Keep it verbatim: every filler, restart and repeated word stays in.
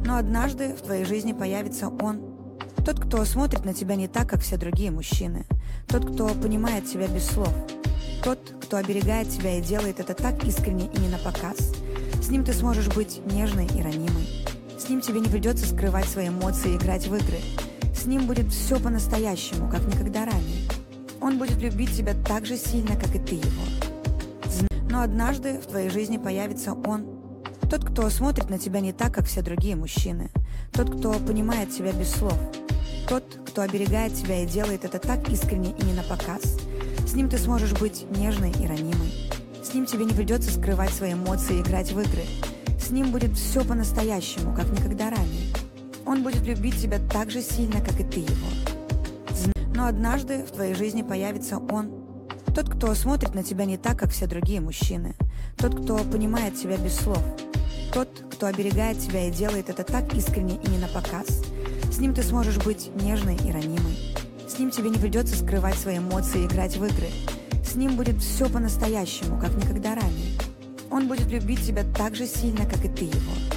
Но однажды в твоей жизни появится он. Тот, кто смотрит на тебя не так, как все другие мужчины. Тот, кто понимает тебя без слов. Тот, кто оберегает тебя и делает это так искренне и не напоказ. С ним ты сможешь быть нежной и ранимой. С ним тебе не придется скрывать свои эмоции и играть в игры. С ним будет все по-настоящему, как никогда ранее. Он будет любить тебя так же сильно, как и ты его. Но однажды в твоей жизни появится он. Тот, кто смотрит на тебя не так, как все другие мужчины. Тот, кто понимает тебя без слов. Тот, кто оберегает тебя и делает это так искренне и не напоказ. С ним ты сможешь быть нежной и ранимой. С ним тебе не придется скрывать свои эмоции и играть в игры. С ним будет все по-настоящему, как никогда ранее. Он будет любить тебя так же сильно, как и ты его. Но однажды в твоей жизни появится он. Тот, кто смотрит на тебя не так, как все другие мужчины. Тот, кто понимает тебя без слов. Тот, кто оберегает тебя и делает это так искренне и не напоказ. С ним ты сможешь быть нежной и ранимой. С ним тебе не придется скрывать свои эмоции и играть в игры. С ним будет все по-настоящему, как никогда ранее. Он будет любить тебя так же сильно, как и ты его.